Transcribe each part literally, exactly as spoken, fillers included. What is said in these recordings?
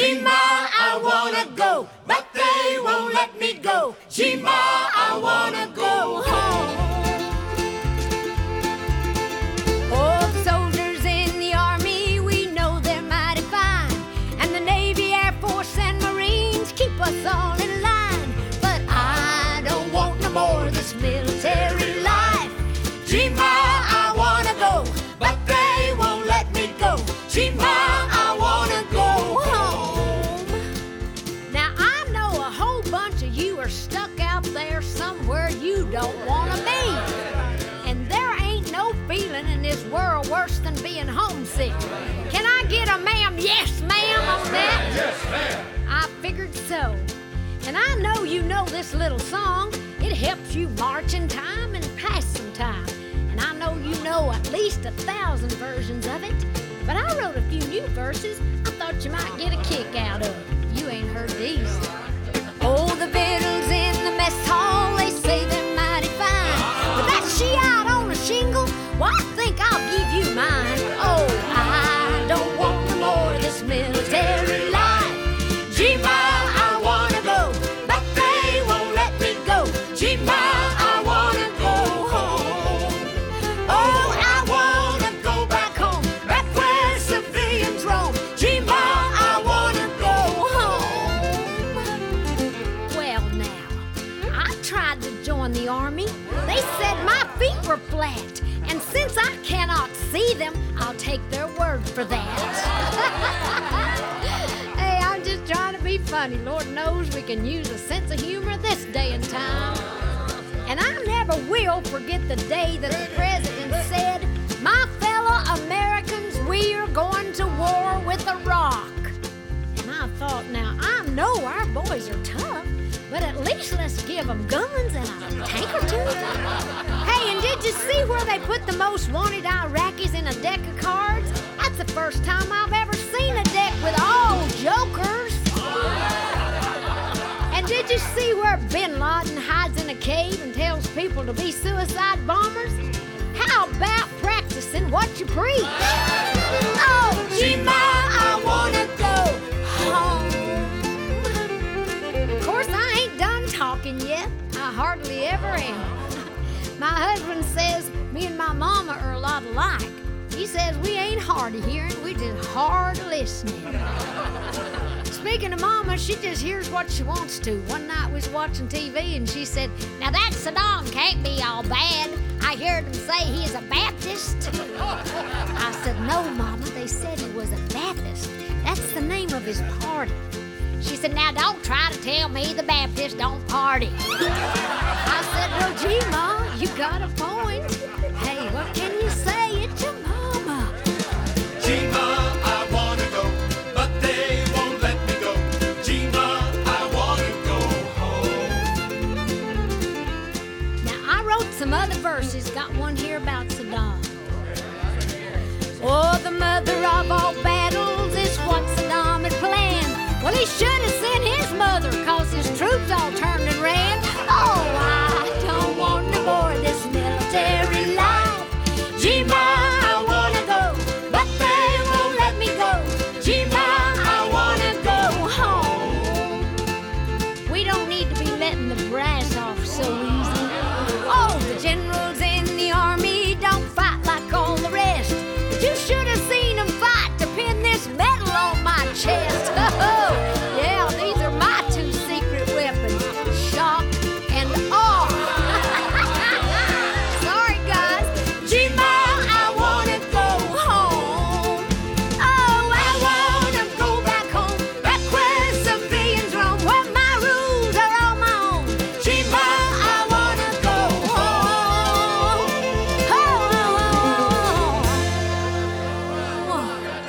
Gee-ma, I wanna go, but they won't let me go. Gee-ma, I wanna go home. Oh, the soldiers in the Army, we know they're mighty fine. And the Navy, Air Force, and Marines keep us all in line. But I don't want no more of this military life. Gee-ma, I wanna go, but they won't let me go. Gee-ma, I wanna go home. Now I know a whole bunch of you are stuck out there somewhere you don't want to be. And there ain't no feeling in this world worse than being homesick. Can I get a ma'am, yes ma'am on that? Yes, ma'am. I figured so. And I know you know this little song. It helps you march in time and pass some time. And I know you know at least a thousand versions of it. But I wrote a few new verses I thought you might get a kick out of. You ain't heard these. Oh, the victuals in the mess hall, they say they're mighty fine. But that she out on a shingle, well, I think I'll give you mine. Oh, I don't want no more of this military life. Gee-ma, I wanna go, but they won't let me go. Gee-ma, I wanna go home. Oh, I wanna go back home, back where civilians roam. Gee-ma, I wanna go home. Well, now, I tried to join the Army. They said my feet were flat. And since I cannot see them, I'll take their word for that. Hey, I'm just trying to be funny. Lord knows we can use a sense of humor this day and time. And I never will forget the day that the president said, "My fellow Americans, we are going to war with Iraq." And I thought, now, I know our boys are tough, but at least let's give them guns and a tank or two. Hey, and did you see where they put the most wanted Iraqis in a deck of cards? That's the first time I've ever seen a deck with all jokers. And did you see where Bin Laden hides in a cave and tells people to be suicide bombers? How about practicing what you preach? Oh, Gee-ma, I wanna go home. Of course, I ain't done talking yet. I hardly ever am. My husband says me and my mama are a lot alike. He says we ain't hard of hearing, we just hard of listening. Speaking of mama, she just hears what she wants to. One night we was watching T V and she said, "Now that Saddam can't be all bad. I heard them say he is a Baptist." I said, "No, mama, they said he was a Baptist. That's the name of his party." She said, "Now don't try to tell me the Baptists don't party." I said, "Well, gee, Ma, you got a point. Hey, what can you say? It's your mama." Gee-ma, I wanna go, but they won't let me go. Gee-ma, I wanna go home. Now, I wrote some other verses. Got one here about Saddam. Oh, the mother of all battles is what Saddam had planned. Well, he should have sent his mother, cause his troops all turned and ran. Oh, I don't want no more of this military life. Gee-ma, I wanna go, but they won't let me go. Gee-ma, I wanna go home. We don't need to be letting the brass off so easy. Oh, the generals in the Army don't fight like all the rest. But you should have seen them fight to pin this medal on my chest. Oh, yeah, these are my two secret weapons, shock and awe. Sorry, guys. Gee-ma, I wanna go home. Oh, I wanna go back home, back where civilians roam, where my rules are all my own. Gee-ma, I wanna go home. oh.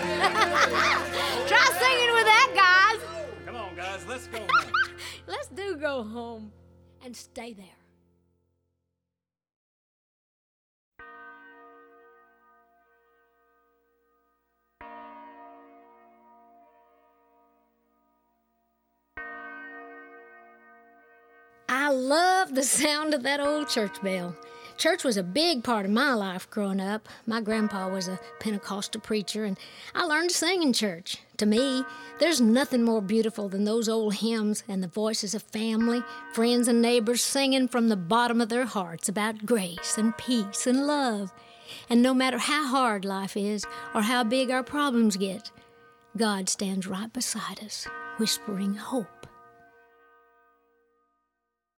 Try singing with that, guys. Come on, guys, let's go home. Let's do go home and stay there. I love the sound of that old church bell. Church was a big part of my life growing up. My grandpa was a Pentecostal preacher, and I learned to sing in church. To me, there's nothing more beautiful than those old hymns and the voices of family, friends, and neighbors singing from the bottom of their hearts about grace and peace and love. And no matter how hard life is or how big our problems get, God stands right beside us, whispering hope